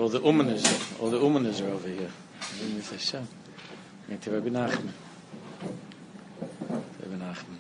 all the umaners are over here. Hashem. To Rabbi Nachman. Rabbi Nachman.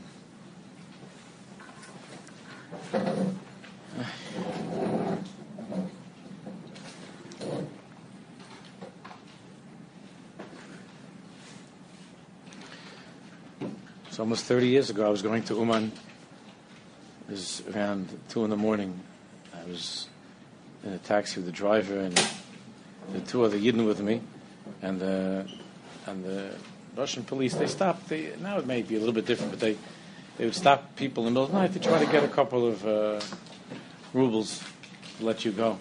So almost 30 years ago, I was going to Uman. It was around 2 a.m. I was in a taxi with the driver and the 2 other Yidden with me, and the Russian police. They stopped. Now it may be a little bit different, but they would stop people in the middle of the night to try to get a couple of rubles to let you go.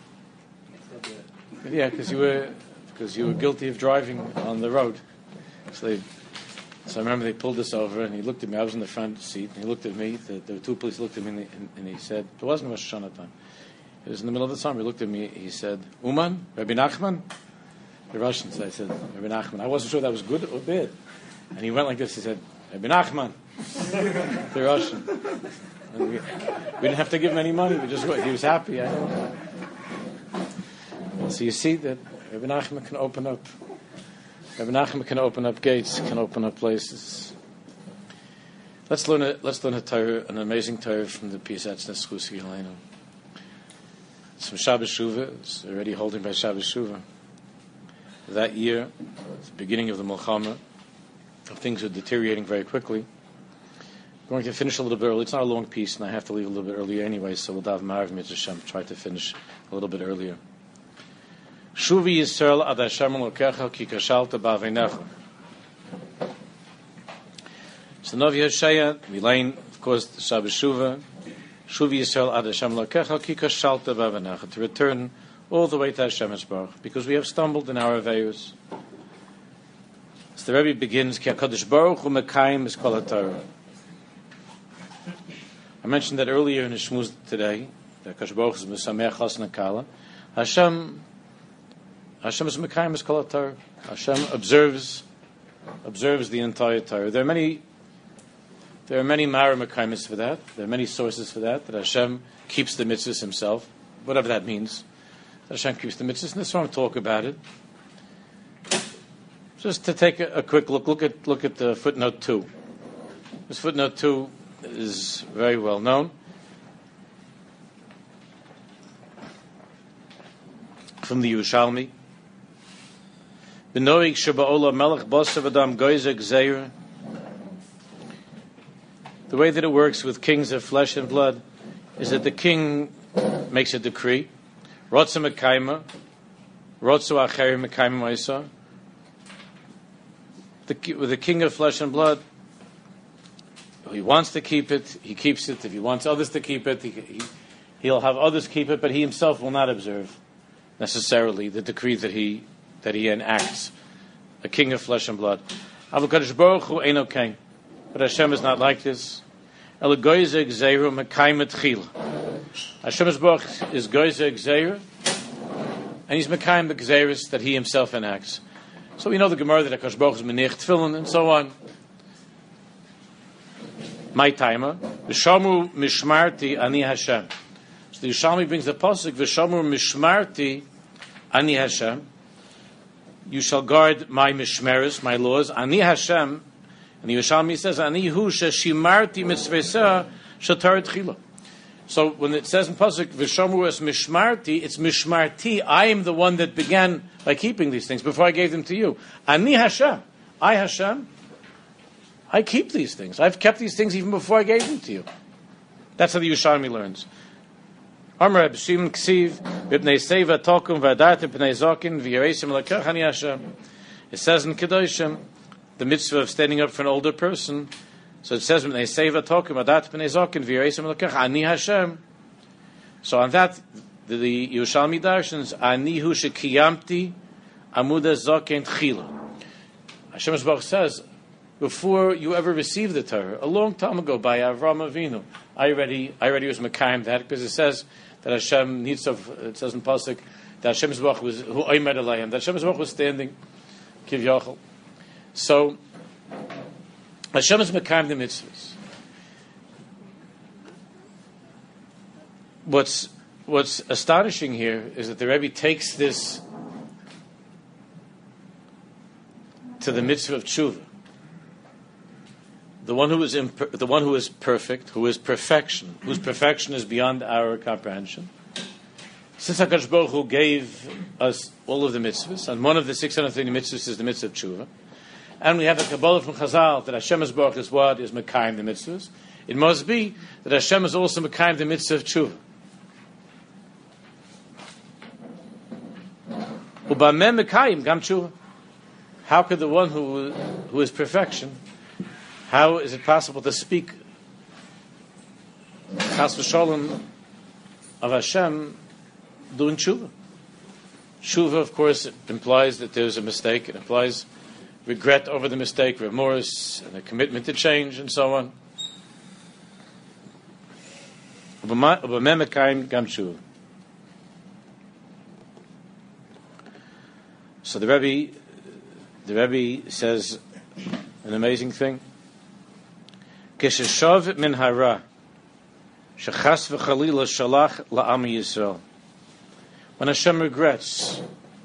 Yeah, because you were guilty of driving on the road. So I remember they pulled us over, and he looked at me. I was in the front seat, and he looked at me. The 2 police looked at me, and he said, it wasn't Rosh Hashanah time. It was in the middle of the summer. He looked at me. He said, Uman, Rabbi Nachman? The Russians. I said, Rabbi Nachman. I wasn't sure that was good or bad. And he went like this. He said, Rabbi Nachman. The Russian. And we didn't have to give him any money. He was happy. So you see that Rabbi Nachman can open up. Rabbi Nachman can open up gates, can open up places. Let's learn a Torah, an amazing Torah from the Piaseczna Schusi Helena. It's from Shabbos Shuvah. It's already holding by Shabbos Shuvah. That year, at the beginning of the Milchama, things are deteriorating very quickly. I'm going to finish a little bit early. It's not a long piece, and I have to leave a little bit earlier anyway, so we'll daven Ma'ariv Mitzvah Shem, try to finish a little bit earlier. Shuvi Yisrael ad Hashem Elokecha ki kashalta ba'aveinecha. So Novi Hoshea, we learn, of course, the Shabbos Shuvah. Shuvi Yisrael ad Hashem Elokecha ki kashalta ba'aveinecha. To return all the way to Hashem Yisbarach, because we have stumbled in our aveiros. So the Rebbe begins, Ki HaKadosh Baruch Hu Mekayim Es Kol HaTorah. I mentioned that earlier in the Shmuz today, that HaKadosh Baruch Hu is Mesamech Chasna Kala. Hashem is Mekayim Es Kol HaTorah. Hashem observes the entire Torah. There are many Mara Mekayim for that. There are many sources for that Hashem keeps the mitzvahs himself, whatever that means. That Hashem keeps the mitzvahs, and this one talk about it. Just to take a quick look at the footnote 2. This footnote 2 is very well known. From the Yerushalmi. B'noig sheba'ola melech bosav adam goyzek zeir. The way that it works with kings of flesh and blood is that the king makes a decree. Rotza mekayma, rotzu acher mekayma ma'isa. With the king of flesh and blood, he wants to keep it, he keeps it. If he wants others to keep it, he'll have others keep it, but he himself will not observe necessarily the decree that he enacts. A king of flesh and blood. HaKadosh Baruch Hu eino king. But Hashem is not like this. El goyzek zeiru mekayim tchila. Hashem Baruch is goyzek zeiru, and he's mekayim the gzeiros that he himself enacts. So we know the Gemara that HaKadosh Baruch is menich tefillin and so on. My timer, v'shamu mishmarti ani Hashem. So the Yerushalmi brings the pasuk, v'shamu mishmarti ani Hashem. You shall guard my mishmeres, my laws, ani Hashem. And the Yerushalmi says, ani hu sheshimarti mitzvesah shatar tchila. So when it says in pasuk, v'shamu es mishmarti, it's mishmarti. I am the one that began by keeping these things before I gave them to you. Ani Hashem. I Hashem. I keep these things. I've kept these things even before I gave them to you. That's how the Yerushalmi learns. Amar Abshim Ksiv B'nei Seva Tokum V'Adartim B'nei Zokin V'Yereisim L'Kach Ani Hashem. It says in Kedoshim, the mitzvah of standing up for an older person. So it says B'nei Seva Tokum V'Adartim B'nei Zokin V'Yereisim L'Kach Ani Hashem. So on that, the Yerushalmi darshans Ani Hu Shekiyamti Amuda Zokin Tchila. Hashem Baruch says, before you ever received the Torah, a long time ago by Avraham Avinu, I already was Mekayim that, because it says that Hashem needs of. It says in pasuk that Hashem Baruch was who Oimed Alayim, that Hashem Baruch was standing, Kivyachol. So Hashem is Mekayim the mitzvahs. what's astonishing here is that the Rebbe takes this to the mitzvah of tshuva. The one who is perfect, who is perfection, whose perfection is beyond our comprehension. Since HaKadosh Baruch Hu gave us all of the mitzvahs, and one of the 630 mitzvahs is the mitzvah of tshuva, and we have a Kabbalah from Chazal that Hashem is Baruch is what is Mekayim the mitzvahs, it must be that Hashem is also Mekayim the mitzvah of tshuva. Ubameh Mekayim gam tshuva. How could the one who is perfection, how is it possible to speak Chas v'Sholem of Hashem doing tshuva? Tshuva, of course, implies that there's a mistake. It implies regret over the mistake, remorse, and a commitment to change, and so on. Ubameh Mekayim gam tshuva. So the Rebbe says an amazing thing. Kesheshav min hara, shechas v'chalila shalach la'am Yisrael. When Hashem regrets,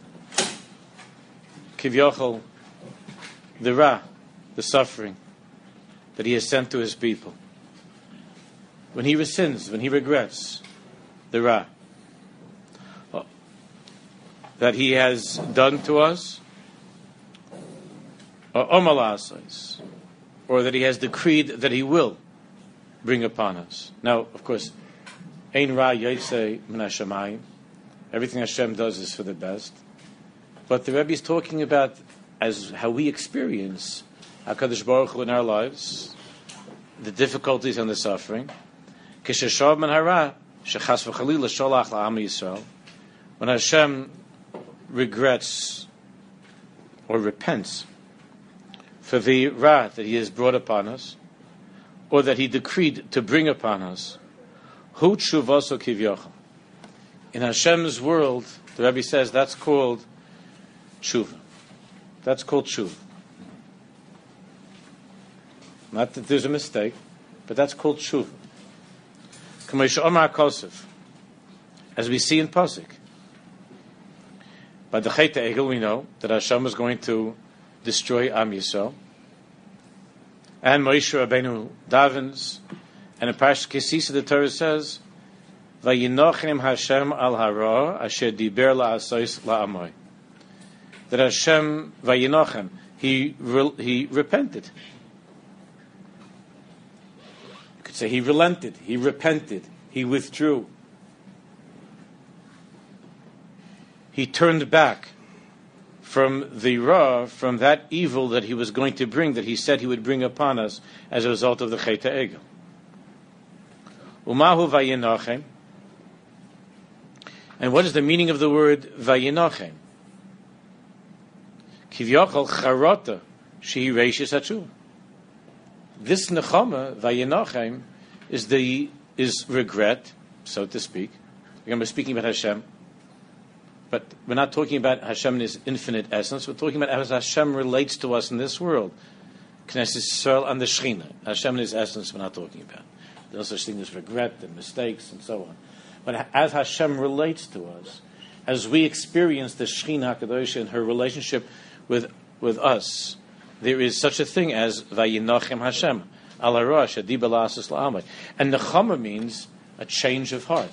kivyochel, the ra, the suffering that He has sent to His people. When He rescinds, when He regrets, the ra that He has done to us, or omalasais, or that He has decreed that He will bring upon us. Now, of course, ein ra yosei min hashamayim. Everything Hashem does is for the best. But the Rebbe is talking about as how we experience HaKadosh Baruch Hu in our lives, the difficulties and the suffering. Kisheshav min hara shechas v'chalila sholach la'am Yisrael. When Hashem regrets or repents for the ra that He has brought upon us, or that He decreed to bring upon us, hu tshuvaso kivyochel. In Hashem's world, the Rebbe says that's called tshuva. That's called tshuva. Not that there's a mistake, but that's called tshuva. K'moshe Omar Kosov, as we see in Pasuk. By the Chet Egel, we know that Hashem is going to destroy Am Yisrael. And Moshe Rabbeinu davens, and in Parashat Kisisa the Torah says, "Vayinochem Hashem al hara asher diber la'asos la'amoy." That Hashem Vayinochem, He repented. You could say He relented, He repented, He withdrew. He turned back from the ra, from that evil that He was going to bring, that He said He would bring upon us as a result of the Chet HaEgel. Umahu vayinochem. And what is the meaning of the word vayinochem? Kivyochel charota shehi reishis hatshuva. This nechama vayinochem is regret, so to speak. Again, we're speaking about Hashem. But we're not talking about Hashem in His infinite essence. We're talking about how Hashem relates to us in this world. Knesset Yisrael and the Shechina. Hashem in His essence we're not talking about. There's no such thing as regret and mistakes and so on. But as Hashem relates to us, as we experience the Shechina HaKadosh and her relationship with us, there is such a thing as Vayinochem Hashem, al hara shediber la'asos la'amay. And Nechama means a change of heart.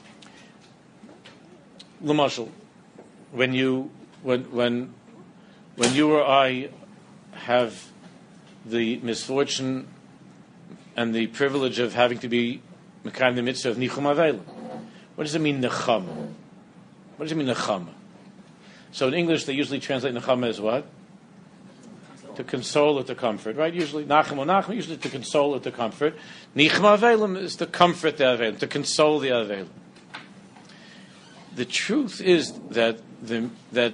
L'mashal, when you or I have the misfortune and the privilege of having to be mekayim the mitzvah of nichum avelim, what does it mean nechama? What does it mean nechama? So in English they usually translate nechama as what? To console or to comfort, right? Usually nachem, usually to console or to comfort. Nichum avelim is to comfort the avelim, to console the avelim. The truth is that the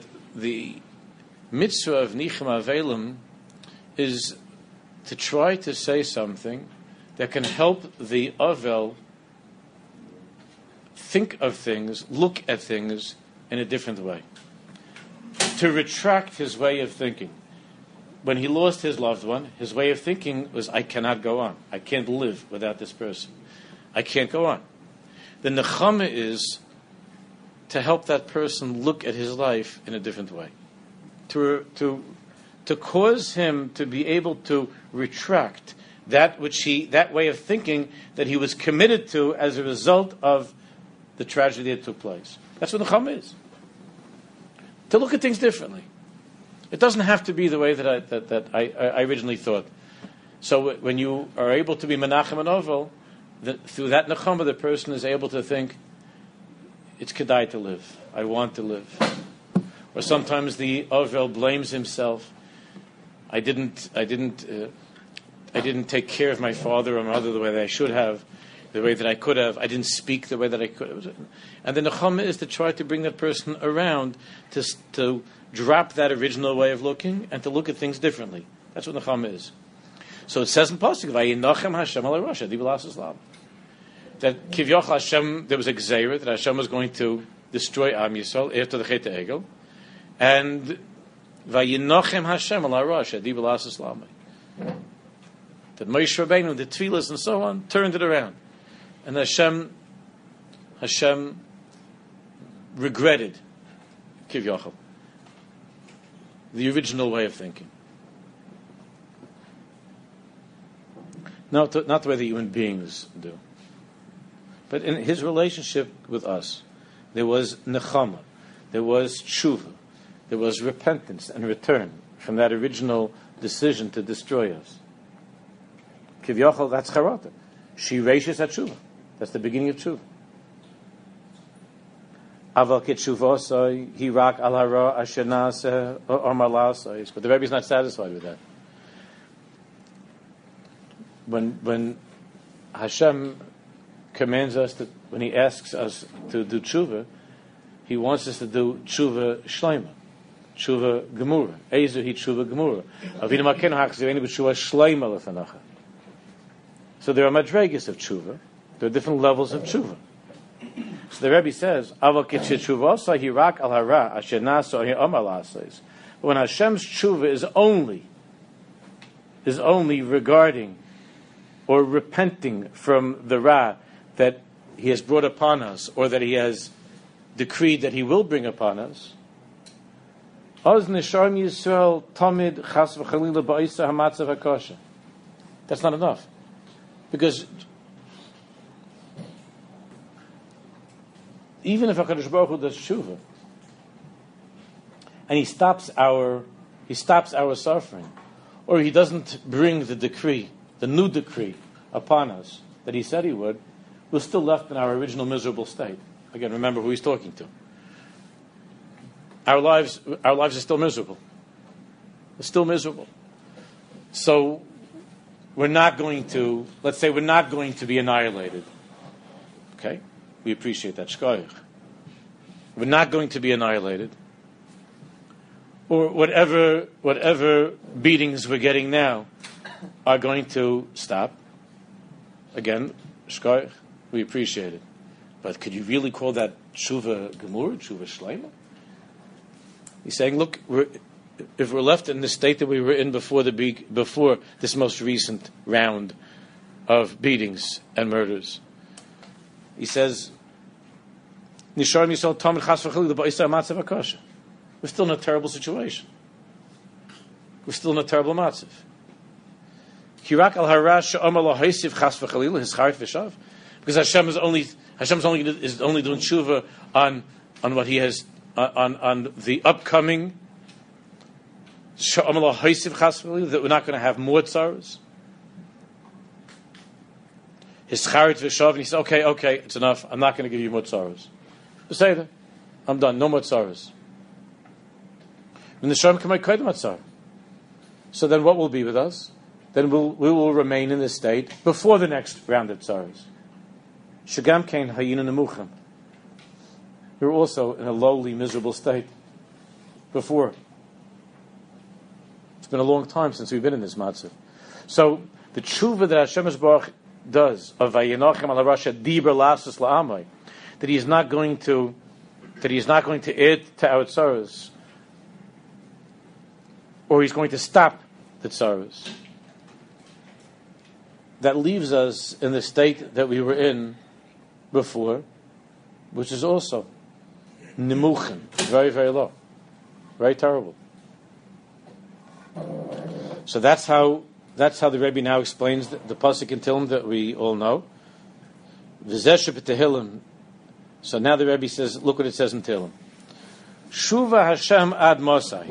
mitzvah of Nichum Avelim is to try to say something that can help the Avel think of things, look at things in a different way. To retract his way of thinking. When he lost his loved one, his way of thinking was, I cannot go on. I can't live without this person. I can't go on. The nechama is to help that person look at his life in a different way, to cause him to be able to retract that way of thinking that he was committed to as a result of the tragedy that took place. That's what nechama is. To look at things differently. It doesn't have to be the way that I originally thought. So when you are able to be menachem and ovel, through that nechama, the person is able to think, it's kedai to live. I want to live. Or sometimes the ovel blames himself. I didn't take care of my father or mother the way that I should have, the way that I could have. I didn't speak the way that I could have. And the nechama is to try to bring that person around to drop that original way of looking and to look at things differently. That's what nechama is. So it says in Pasuk, "Vayinachem Hashem al Rasha dibalas Islam," that Kivyach Hashem, there was a gzeira that Hashem was going to destroy Am Yisrael after the Chet Egel, and Vayinachem Hashem al Rasha dibalas Islam. That Moshe Rabbeinu, the Tfilas and so on, turned it around, and Hashem regretted Kivyachal, the original way of thinking. Not the way the human beings do. But in his relationship with us, there was nechama, there was tshuva, there was repentance and return from that original decision to destroy us. Kivyachal, that's charata. She reishes at tshuva. That's the beginning of tshuva. Aval ketshuvosai, hirak al hara asher naseh or malasai. But the Rebbe is not satisfied with that. When Hashem commands us to, when He asks us to do tshuva, He wants us to do tshuva shleima, tshuva gemura. Eizu hi tshuva gemura. Avinu makenu hachzirenu b'tshuva shleima lefanacha. So there are madregas of tshuva. There are different levels of tshuva. So the Rebbe says, "Aval kitshuvasa hirak al hara asher nasa hi amal asais." But when Hashem's tshuva is only regarding or repenting from the ra that He has brought upon us, or that He has decreed that He will bring upon us, Oz Nisharm Yisrael Tamid Chas v'Chalila Ba'isa Hamatzav HaKosha. That's not enough, because even if HaKadosh Baruch Hu does tshuva and He stops our suffering, or He doesn't bring the decree, the new decree upon us that He said He would, we're still left in our original miserable state. Again, remember who He's talking to. Our lives are still miserable. They're still miserable. So we're not going to be annihilated. Okay? We appreciate that. Shkoyach. We're not going to be annihilated. Or whatever beatings we're getting now are going to stop. Again, shkoyach, we appreciate it. But could you really call that tshuva gemur, tshuva shleima? He's saying, look, if we're left in the state that we were in before this most recent round of beatings and murders, he says, Nishar Yisrael Tamid Chas v'Chalila Ba'isa Matzav HaKosha. We're still in a terrible situation. We're still in a terrible matzav. Kirak al harash she'omar lo haisiv chas v'chalila his charit v'shav, because Hashem's only doing tshuva on what He has on the upcoming she'omar lo haisiv chas v'chalila, that we're not going to have more tzaros. His charit v'shav, and He says, okay, it's enough. I'm not going to give you more tzaros. Say that I'm done. No more tzaros. So then what will be with us? Then we will remain in this state before the next round of tzaros. Shagam kain hayina nemuchim. We're also in a lowly, miserable state before. It's been a long time since we've been in this matzah. So the tshuva that Hashem Yisbarach does of Vayinachem al Rasha Dibur Lasas La'amai, that He is not going to add to our tzaros, or He's going to stop the tzaros. That leaves us in the state that we were in before, which is also nimuchin, very, very low, very terrible. So that's how the Rebbe now explains the pasuk in Tehillim that we all know. V'zeh sheb'Tehillim. So now the Rebbe says, look what it says in Tehillim. Shuva Hashem ad Mosai.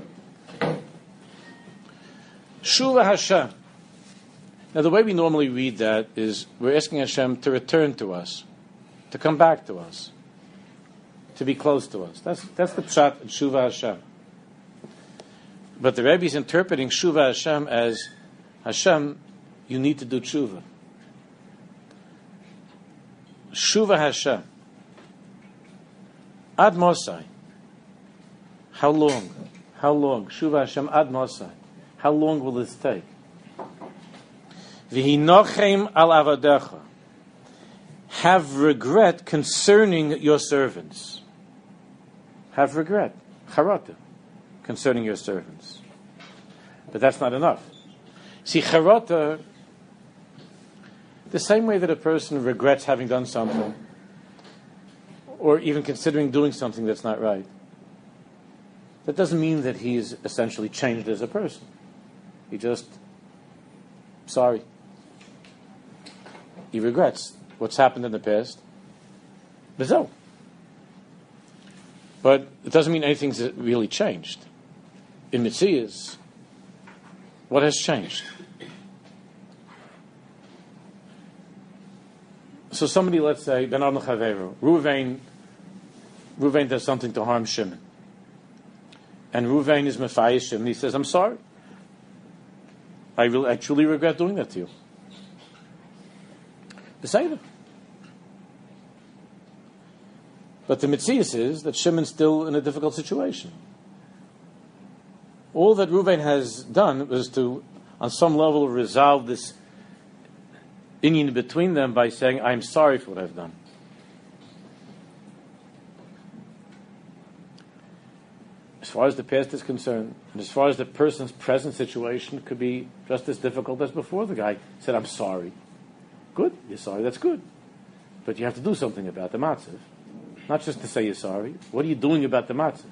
Shuva Hashem. Now the way we normally read that is we're asking Hashem to return to us, to come back to us, to be close to us. That's the pshat in Shuva Hashem. But the Rebbe is interpreting Shuva Hashem as Hashem, you need to do tshuva. Shuva Hashem. Ad Mosai. How long? How long? Shuva Hashem ad Mosai. How long will this take? V'hinochem al avadecha. Have regret concerning your servants. Have regret. Charata. Concerning your servants. But that's not enough. See, charata, the same way that a person regrets having done something, or even considering doing something that's not right, that doesn't mean that he is essentially changed as a person. He just, sorry. He regrets what's happened in the past. But it doesn't mean anything's really changed. In Metzias, what has changed? So somebody, let's say, Ben Adon Chaveru, Ruvain does something to harm Shimon. And Ruvain is Mephias Shimon. He says, I'm sorry. I truly regret doing that to you. Beseder. But the Metzias is that Shimon's still in a difficult situation. All that Ruvain has done was to, on some level, resolve this inyan between them by saying, I'm sorry for what I've done. As far as the past is concerned, and as far as the person's present situation, could be just as difficult as before. The guy said, I'm sorry. Good, you're sorry, that's good. But you have to do something about the matzav. Not just to say you're sorry. What are you doing about the matzav?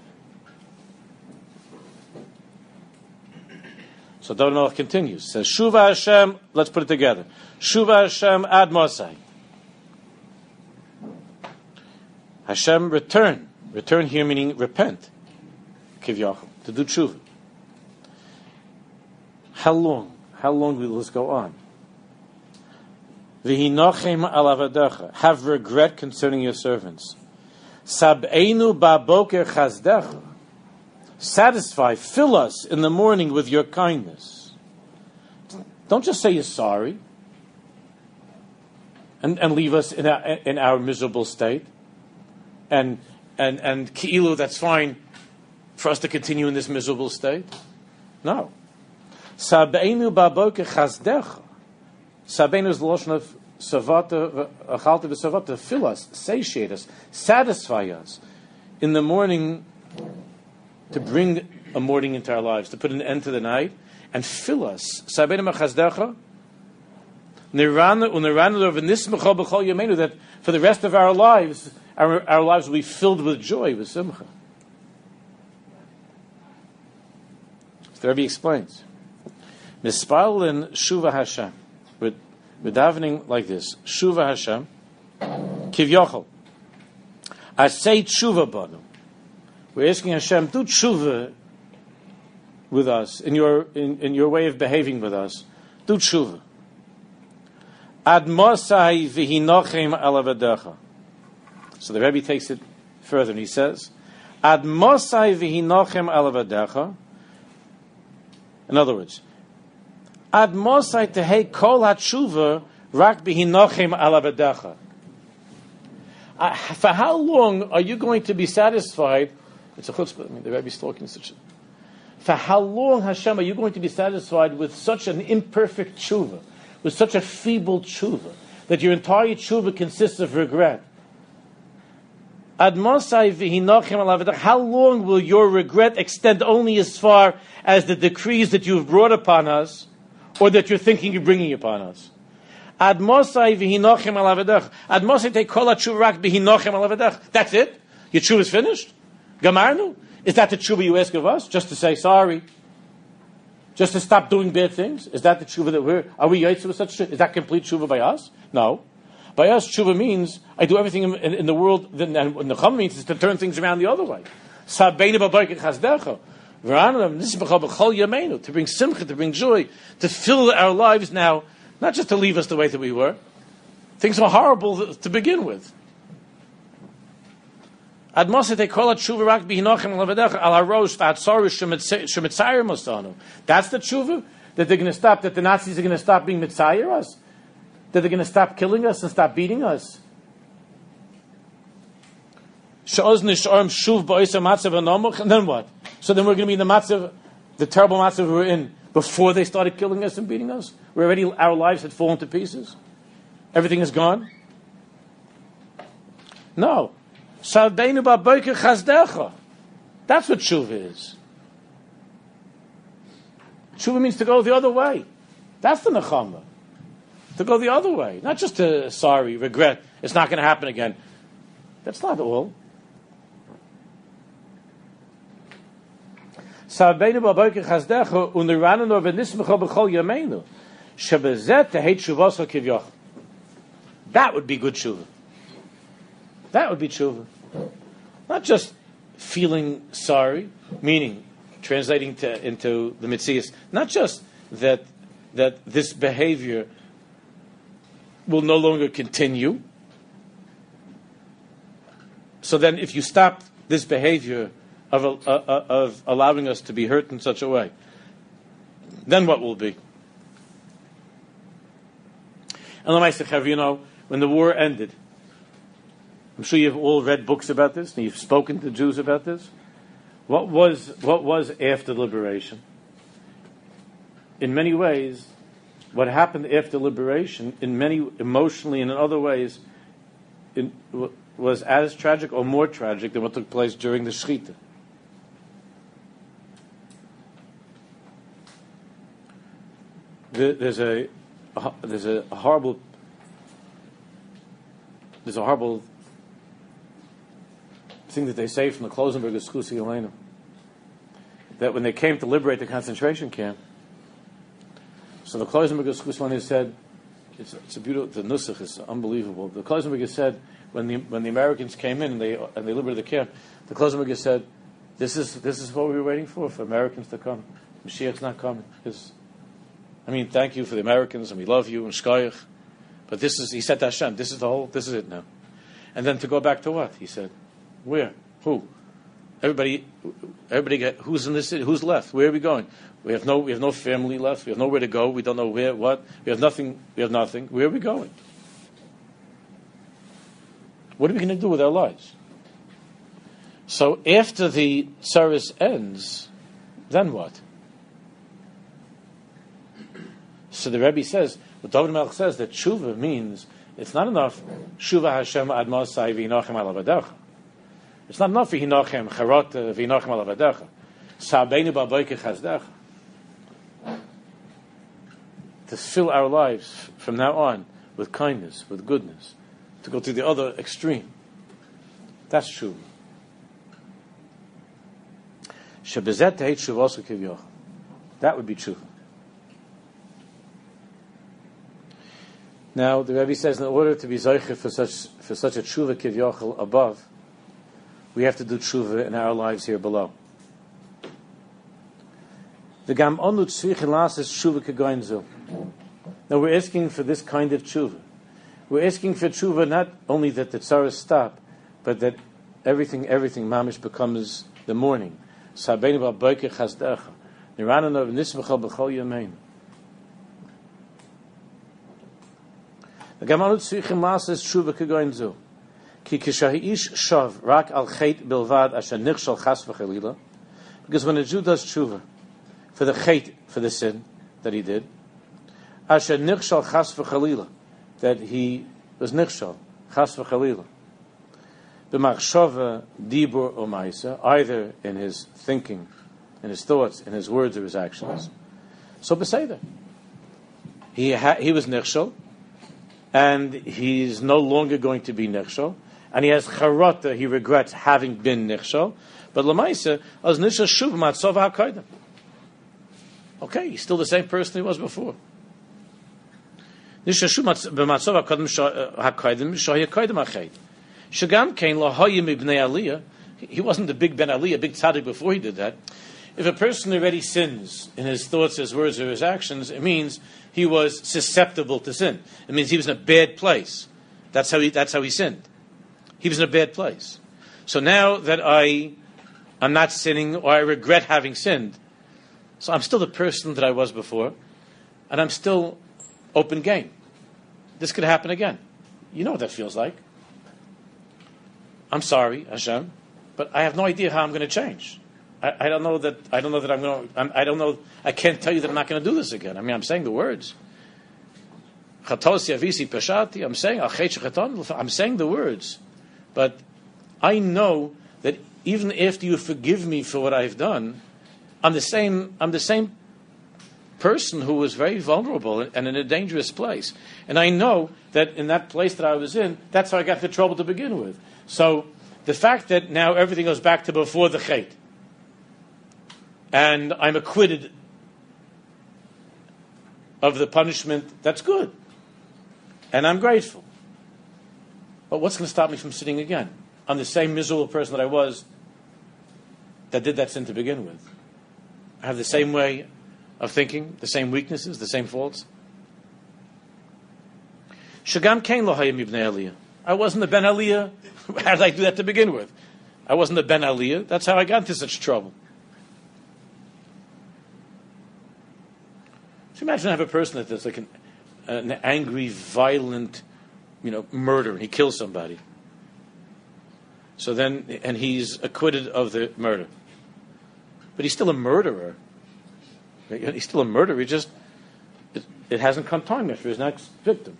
So David Melech continues. Says, Shuva Hashem, let's put it together. Shuva Hashem ad Mosai. Hashem, return. Return here meaning repent. Kivyachol, to do tshuva. How long? How long will this go on? V'hinochem al avadecha. Have regret concerning your servants. Sab'enu ba'boker chazdecha. Satisfy, fill us in the morning with your kindness. Don't just say you're sorry and leave us in our miserable state. And ki'ilu, that's fine for us to continue in this miserable state. No. Sab'enu ba'boker chazdecha. Sab'enu is the lashon of savata, achalta v'savata, fill us, satiate us, satisfy us in the morning, to bring a morning into our lives, to put an end to the night, and fill us. That for the rest of our lives, our lives will be filled with joy, with simcha. So the Rebbe explains. Mispal in Shuva Hashem. We're davening like this. Shuva Hashem. Kivyochel. Asay tshuva banu. We're asking Hashem, do tshuva with us, in your way of behaving with us. Do tshuva. Ad mosai v'hinochem alavadecha. So the Rebbe takes it further and he says, Ad mosai v'hinochem alavadecha. In other words, Ad mosai tehei kol hatshuva rak b'hinochem alavadecha. For how long are you going to be satisfied? It's a chutzpah. I mean, the Rebbe is talking such. For how long, Hashem, are you going to be satisfied with such an imperfect tshuva, with such a feeble tshuva, that your entire tshuva consists of regret? Ad mosai v'hinochem alav. How long will your regret extend only as far as the decrees that you've brought upon us, or that you're thinking of bringing upon us? Ad Mosai v'hinochem al avedach. Ad Mosai te kol tshuva rak b'hinochem al avedach. That's it? Your tshuva is finished? Gamarnu? Is that the tshuva you ask of us? Just to say sorry? Just to stop doing bad things? Is that the tshuva that are we yaitz with such? Is that complete tshuva by us? No. By us, tshuva means I do everything in the world, and the chum means is to turn things around the other way. Sabeinu b'barkei chazdecha. To bring simcha, to bring joy, to fill our lives now, not just to leave us the way that we were. Things were horrible to begin with. That's the tshuva that they're going to stop, that the Nazis are going to stop being mitzayer us, that they're going to stop killing us and stop beating us. And then what? So then we're going to be in the matzav, the terrible matzav we were in before they started killing us and beating us, where already our lives had fallen to pieces. Everything is gone. No. That's what tshuva is. Tshuva means to go the other way. That's the nechama. To go the other way. Not just to, sorry, regret, it's not going to happen again. That's not all. That would be good tshuva. That would be tshuva. Not just feeling sorry, meaning, translating into the Metzias, not just that this behavior will no longer continue. So then if you stop this behavior of allowing us to be hurt in such a way, then what will be? And when the war ended, I'm sure you've all read books about this, and you've spoken to Jews about this. What was after liberation? In many ways, what happened after liberation, in many emotionally and in other ways, was as tragic or more tragic than what took place during the Shechita. There's a horrible thing that they say from the Klosenberg of Skusi Elena, that when they came to liberate the concentration camp, so the Klosenberg of Skusi Elena said, it's a beautiful, the nusach is unbelievable. The Klosenberg said, when the Americans came in and they liberated the camp, the Klosenberg said, this is what we were waiting for Americans to come. Mashiach's not coming. Thank you for the Americans, and we love you, and shkoyach. But he said to Hashem, this is it now. And then to go back to what? He said, where? Who? Everybody who's in this city? Who's left? Where are we going? We have no family left. We have nowhere to go. We don't know where, what. We have nothing. Where are we going? What are we going to do with our lives? So after the tsaris ends, then what? So the Rebbe says, what David Melech says, that tshuva means it's not enough tshuva Hashem ad mosai v'hinochem al avadecha. It's not enough v'hinochem charot v'hinochem al avadecha. Sabeinu b'aboykei chazdecha. To fill our lives from now on with kindness, with goodness, to go to the other extreme. That's tshuva. Shebezet tehei tshuva osu kivyoch. That would be tshuva. Now, the Rebbe says, in order to be zoiche for such a tshuva kivyochel above, we have to do tshuva in our lives here below. The gam onu tzrichen lases tshuva kegoin zu. Now, we're asking for this kind of tshuva. We're asking for tshuva not only that the tsaras stop, but that everything mamish becomes the morning. Sabeinu b'aboykei chazdecha. Nirananov nismachal b'chol yamein. The Gamanut Tzrichim Lasses Tshuva Kegoin Zu. Ki Kishahish Shav Rak Al Chet Bilvad Asher Nichshal Chas V'Chalila. Because when a Jew does tshuva for the chet, for the sin that he did, Asher Nichshal Chas V'Chalila, that he was Nichshal Chas V'Chalila, B'machshava Dibur or Ma'isa, either in his thinking, in his thoughts, in his words or his actions. So B'Seider, he was Nichshal, and he's no longer going to be nichshol, and he has charata, he regrets having been nichshol, but lamaisa, as nisha shuv matzov ha'kodim. Okay, he's still the same person he was before. Nisha shuv matzov ha'kodim, shahya kodim ha'ched. Shagam kein lahayim ibnei aliyah, he wasn't the big ben aliyah, big tzaddik before he did that. If a person already sins in his thoughts, his words, or his actions, it means he was susceptible to sin. It means he was in a bad place. That's how he sinned. He was in a bad place. So now that I'm not sinning, or I regret having sinned, so I'm still the person that I was before, and I'm still open game. This could happen again. You know what that feels like. I'm sorry, Hashem, but I have no idea how I'm going to change. I don't know that I'm going to. I don't know. I can't tell you that I'm not going to do this again. I mean, I'm saying the words. I'm saying the words, but I know that even after you forgive me for what I've done, I'm the same person who was very vulnerable and in a dangerous place. And I know that in that place that I was in, that's how I got into trouble to begin with. So the fact that now everything goes back to before the chait, and I'm acquitted of the punishment, that's good. And I'm grateful. But what's going to stop me from sinning again? I'm the same miserable person that I was that did that sin to begin with. I have the same way of thinking, the same weaknesses, the same faults. Shagam kein lo hayim ibnei aliyah. I wasn't the ben aliyah. How did I do that to begin with? I wasn't the ben aliyah. That's how I got into such trouble. So imagine I have a person that's like an angry, violent, murderer. He kills somebody. So then, and he's acquitted of the murder. But he's still a murderer. He's still a murderer. It hasn't come time yet for his next victim.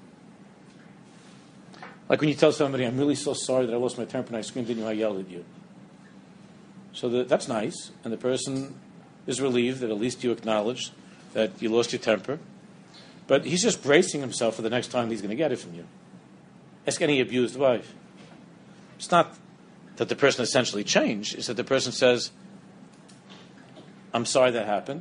Like when you tell somebody, I'm really so sorry that I lost my temper and I screamed at you, I yelled at you. So that's nice. And the person is relieved that at least you acknowledged that you lost your temper. But he's just bracing himself for the next time he's going to get it from you. Ask any abused wife. It's not that the person essentially changed. It's that the person says, I'm sorry that happened.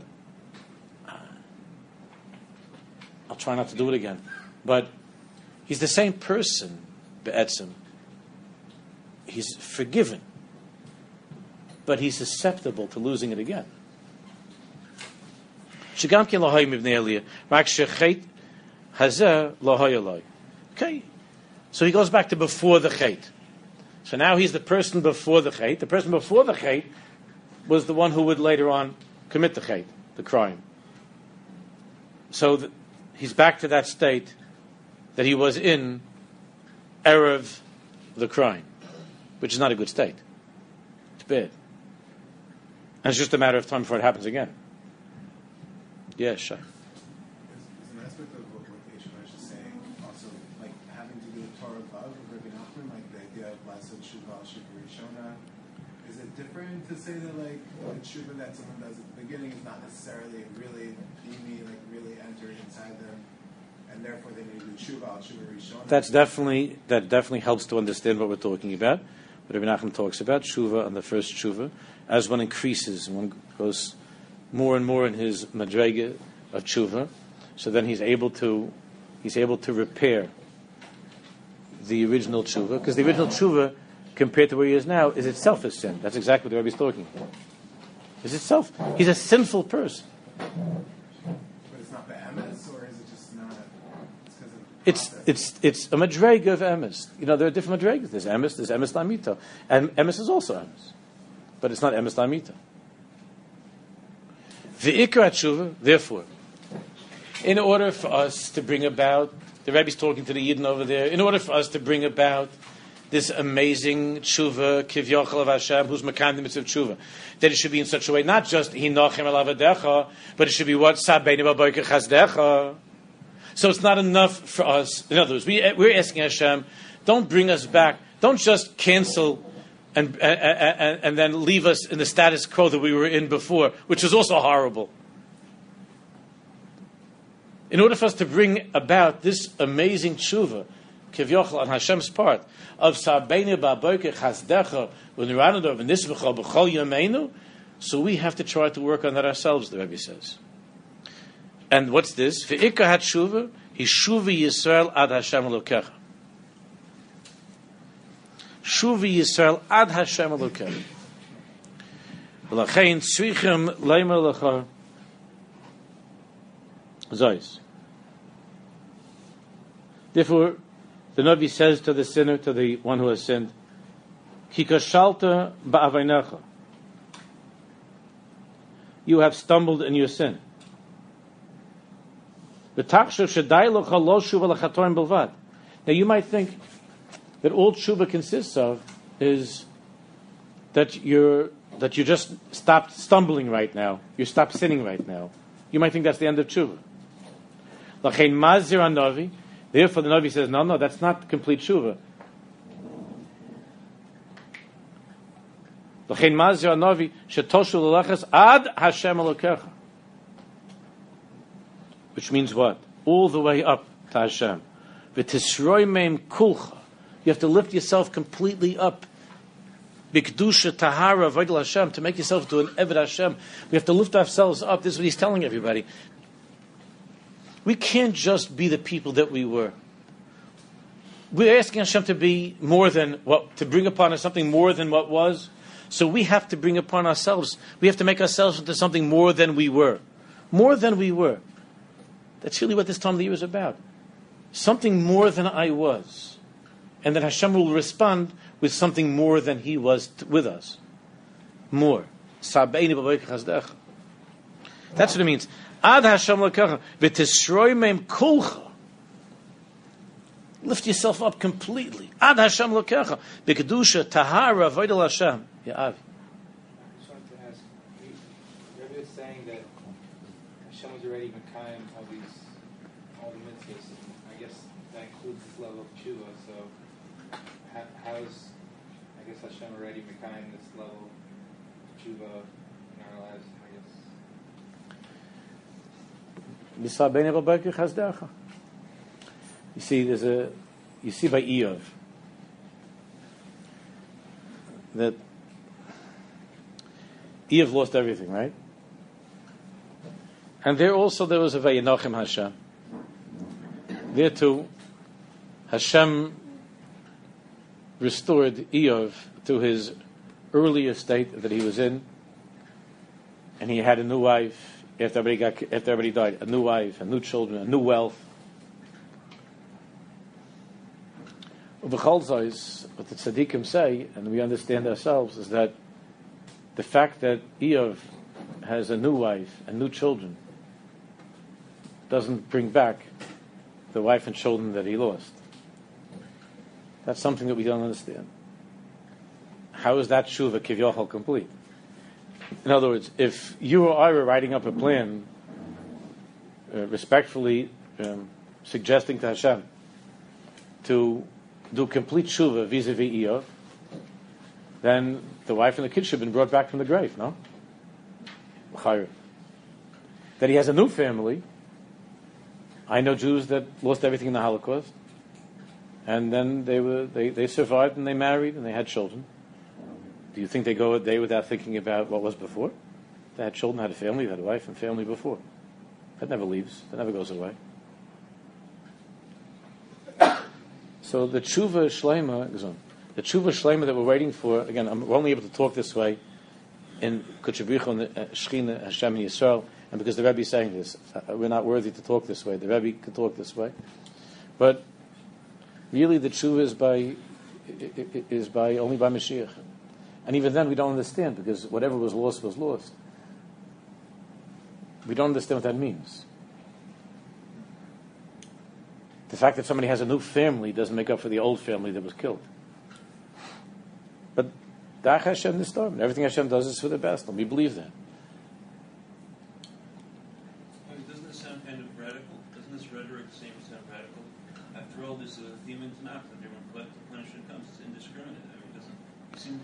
I'll try not to do it again. But he's the same person, be'etzim. He's forgiven. But he's susceptible to losing it again. Okay, so he goes back to before the chait. So now he's the person before the chait. The person before the chait was the one who would later on commit the chait, the crime. So he's back to that state that he was in erev the crime, which is not a good state. It's bad. And it's just a matter of time before it happens again. Yeah, sure. There's an aspect of what Yeshua is saying, also like having to do with Torah Vav with Rabbi Nachman, like the idea of Lasod Shuvah Shuvah Rishona. Is it different to say that like the Shuvah that someone does at the beginning is not necessarily really really entered inside them, and therefore they need to do Shuvah Rishona? That definitely helps to understand what we're talking about. What Rabbi Nachman talks about, Shuvah on the first Shuvah, as one increases, one goes more and more in his madrega of tshuva, so then he's able to repair the original tshuva, because the original tshuva, compared to where he is now, is itself a sin. That's exactly what the Rebbe is talking about. Is itself. He's a sinful person. But it's not the emes, or is it just not? It's a madrega of emes. There are different madregas. There's emes lamita, and emes is also emes, but it's not emes lamita. The ikra tshuva, therefore, in order for us to bring about, the Rebbe's talking to the Yidden over there, in order for us to bring about this amazing tshuva, kivyochel of Hashem, who's makan the mitzvah of tshuva, that it should be in such a way, not just hinochem alavadecha, but it should be what sabeinu b'boker chazdecha. So it's not enough for us. In other words, we're asking Hashem, don't bring us back, don't just cancel and then leave us in the status quo that we were in before, which was also horrible. In order for us to bring about this amazing tshuva, kivyochel on Hashem's part, of Sabeinu Ba'Boker Chasdecha U'Niranadov V'Nisvecha B'Chol Yameinu, so we have to try to work on that ourselves, the Rebbe says. And what's this? Ve'ikar HaTshuva, Hishuvi Yisrael Ad Hashem Elokecha. Shuvi Yisrael Ad Hashem Elokecha. V'lachein tzrichem leimer lecha zois. Therefore, the Navi says to the sinner, to the one who has sinned, Ki kashalta ba'avaynecha. You have stumbled in your sin. V'tachshav shedai lecha lo shuva lechatorim belvad. Now you might think that all tshuva consists of is that you just stopped stumbling right now. You stopped sinning right now. You might think that's the end of tshuva. Lachein mazir hanavi. Therefore, the Navi says, no, that's not complete tshuva. Lachein mazir hanavi shetoshu lelechas ad Hashem Elokecha. Which means what? All the way up to Hashem. V'tisroi meim kulcha. You have to lift yourself completely up. B'kedusha tahara v'idel Hashem, to make yourself to an eved Hashem. We have to lift ourselves up. This is what he's telling everybody. We can't just be the people that we were. We're asking Hashem to be more than what, to bring upon us something more than what was. So we have to bring upon ourselves. We have to make ourselves into something more than we were. More than we were. That's really what this time of the year is about. Something more than I was. And then Hashem will respond with something more than He was with us. More. That's what it means. Ad Hashem Elokecha v'tisroi meim kulcha. Lift yourself up completely. Ad Hashem Elokecha b'kedusha tahara v'idel Hashem. Yeah, Avi. I just wanted to ask, Rebbe is saying that Hashem was already Mekayim of these, all the mitzvahs, and I guess that includes this level of tshuva, so how is, I guess, Hashem already Mekayim this level of tshuva in our lives, I guess? You see by Eov that Eov lost everything, right? And there was a Vayinochem Hashem. There too, Hashem restored Eov to his earlier state that he was in, and he had a new wife. After everybody died, a new wife, a new children, a new wealth. What the tzaddikim say, and we understand ourselves, is that the fact that Eov has a new wife and new children doesn't bring back the wife and children that he lost. That's something that we don't understand. How is that tshuva kivyochel complete? In other words, if you or I were writing up a plan, respectfully suggesting to Hashem to do complete tshuva vis-a-vis Eov, then the wife and the kids should have been brought back from the grave, no? That he has a new family. I know Jews that lost everything in the Holocaust, and then they survived and they married and they had children. Do you think they go a day without thinking about what was before? They had children, had a family, they had a wife and family before. That never leaves. That never goes away. So the tshuva shleima that we're waiting for, again, we're only able to talk this way in Kutshabricha and Shechina, Hashem and Yisrael, and because the Rebbe is saying this, we're not worthy to talk this way. The Rebbe can talk this way. But really the tshuva is only by Mashiach. And even then we don't understand, because whatever was lost was lost. We don't understand what that means. The fact that somebody has a new family doesn't make up for the old family that was killed. But Dach Hashem this time. Everything Hashem does is for the best, and we believe that. Doesn't this sound kind of radical? Doesn't this rhetoric seem to sound radical? After all, there's a theme in Tanakh that when collective punishment comes, it's indiscriminate. I mean, doesn't it seem...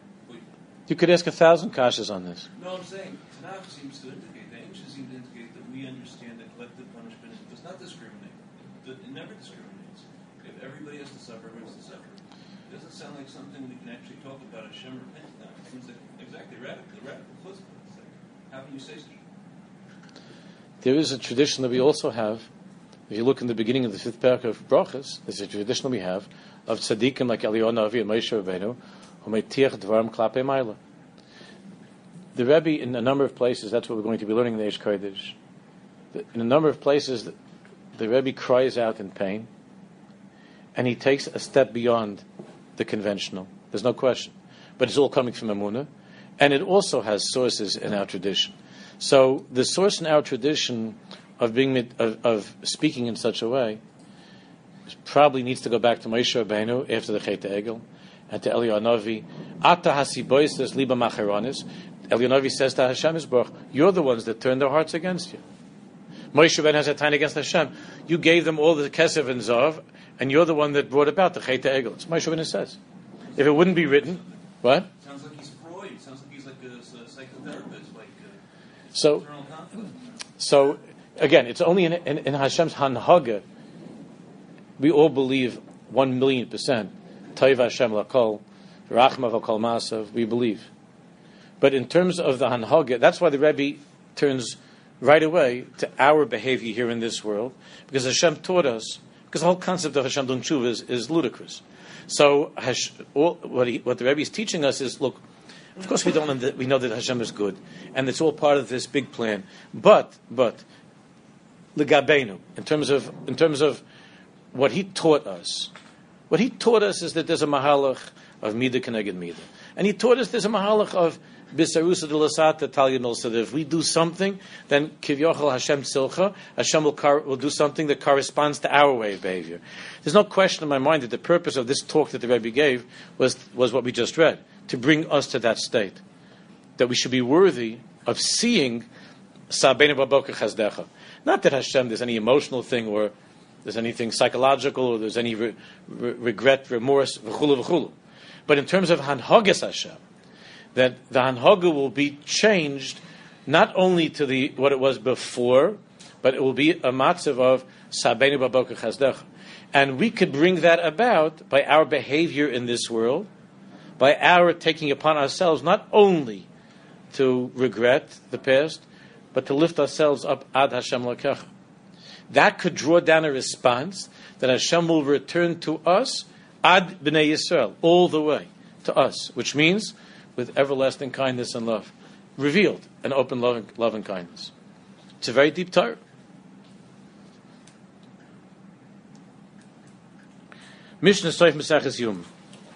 You could ask 1,000 kashas on this. No, I'm saying Tanakh seems to indicate, the ancients seem to indicate that we understand that collective punishment does not discriminate. It never discriminates. If everybody has to suffer, who has to suffer? It doesn't sound like something we can actually talk about Hashem repents now. It seems like exactly radical chutzpah. It's like, how can you say so? There is a tradition that we also have. If you look in the beginning of the 5th parak of Brachas, there's a tradition that we have of tzaddikim like Eliyahu Navi and Moshe Rabbeinu, who may tiach dvarim klape ma'ila. The Rebbe, in a number of places, that's what we're going to be learning in the Eish Kodesh. In a number of places, the Rebbe cries out in pain, and he takes a step beyond the conventional. There's no question. But it's all coming from Emunah, and it also has sources in our tradition. So the source in our tradition of of speaking in such a way probably needs to go back to Moshe Rabbeinu after the Chet Egel, and to Eliyahu Navi. Ata hasiboistes liba macheronis. Eliyahu Navi says to Hashem Yisborach, you're the ones that turned their hearts against you. Moshe Rabbeinu has a time against Hashem. You gave them all the kesef and zav, and you're the one that brought about the Chet Egel. It's Moshe Rabbeinu says. If it wouldn't be written, what? Sounds like he's Freud. Sounds like he's like a psychotherapist. Like so again, it's only in Hashem's hanhaga. We all believe 1,000,000%. Taiv Hashem lakol, rachmav lakol masav. We believe, but in terms of the hanhaga, that's why the Rebbe turns right away to our behavior here in this world, because Hashem taught us. Because the whole concept of Hashem doing tshuva is ludicrous. So what the Rebbe is teaching us is, look, of course we know that Hashem is good, and it's all part of this big plan. But legabeinu, in terms of what he taught us is that there's a mahalach of midah keneged midah, and he taught us there's a mahalach of bisarusa de lasata talyanol. So that if we do something, then kivyochel Hashem tzilcha, Hashem will do something that corresponds to our way of behavior. There's no question in my mind that the purpose of this talk that the Rebbe gave was what we just read, to bring us to that state, that we should be worthy of seeing Sabeinu Baboker Chazdecha. Not that Hashem there's any emotional thing, or there's anything psychological, or there's any regret, remorse, v'chulu v'chulu. But in terms of Hanhagas Hashem, that the Hanhaga will be changed not only to what it was before, but it will be a matzav of Sabeinu Baboker Chazdecha. And we could bring that about by our behavior in this world, by our taking upon ourselves not only to regret the past, but to lift ourselves up ad Hashem Lakecha. That could draw down a response that Hashem will return to us ad B'nai Yisrael, all the way to us, which means with everlasting kindness and love, revealed and open love and kindness. It's a very deep Torah. Mishnah Soif Meseches Yom.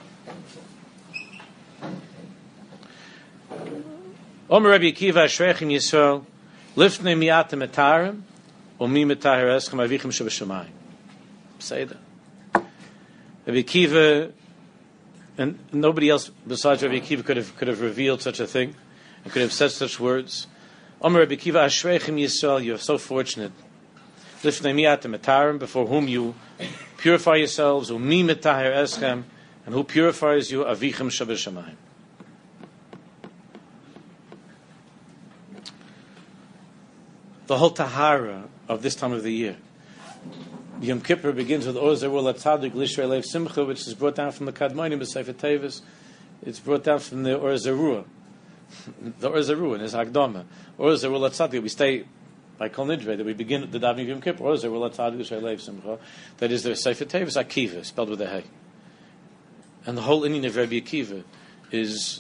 Omer Rabbi Akiva Ashreichem Yisrael Lifnei Miatem Etarim Umi Metaher Eschem Avichem Shebashamayim. Say that. Rabbi Akiva, and nobody else besides Rabbi Akiva could have revealed such a thing and could have said such words. Omer Rabbi Akiva Ashreichem Yisrael, you're so fortunate. Lifnei Miatem Etarim, before whom you purify yourselves. Umi Metaher Eschem, and who purifies you? Avichem Shebashamayim. The whole tahara of this time of the year. Yom Kippur begins with Or Zerul Atzadik Lishrei Lev Simcha, which is brought down from the Kadmonim B'Sefer Tevis. It's brought down from the Or Zerua. The Or Zerua in his Hagdama. Or Zerul Atzadik. We stay by Kol Nidre that we begin the davening of Yom Kippur. Or Zerul Atzadik Lishrei Lev Simcha. That is the Sefer Tevis Akiva, spelled with a Hey. And the whole inyan of Rabbi Akiva is,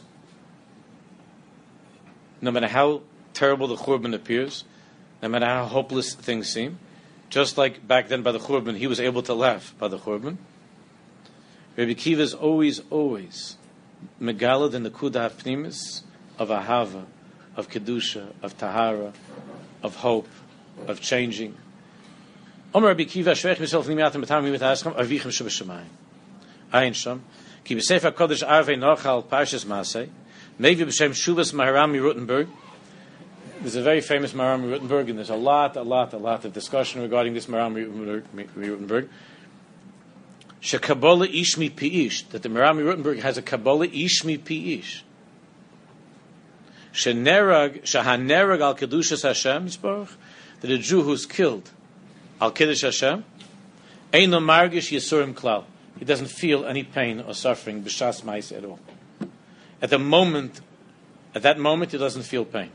no matter how terrible the Churban appears, no matter how hopeless things seem, just like back then by the Churban, he was able to laugh by the Churban. Rabbi Akiva is always megalad in the Kudah Hafnimis of Ahava, of Kedusha, of Tahara, of hope, of changing. Omer Rabbi Akiva, Shreich Misel Fnimiatim B'Tam Mimit Ha'eschem, Avichem Shebashamayim. Ayin Sham, Ki B'Sefer HaKodesh Arvei Nochal Parshas Masei, Mevi B'Shem Shuvas Maharami Rutenberg. There's a very famous Maharami Rutenberg, and there's a lot of discussion regarding this Maharami Rutenberg. Shekabbalah Ishmi Pi'ish, that the Maharami Rutenberg has a Kabbalah Ishmi Pi'ish. Shahanerag al Kedushas Hashem Yisborach, that a Jew who's killed al Kiddush Hashem, Eino Margish Yisurim Klal. He doesn't feel any pain or suffering b'shas ma'is at all. At that moment, he doesn't feel pain.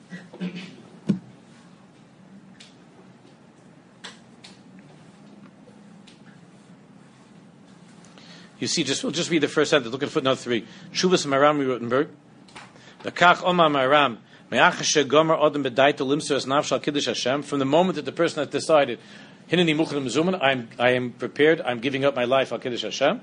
You see, we'll just read the first sentence. Look at footnote 3. Shuvas Maram Rotenberg. Bekach Omar Maram. From the moment that the person has decided, I am prepared, I'm giving up my life al Kiddush Hashem.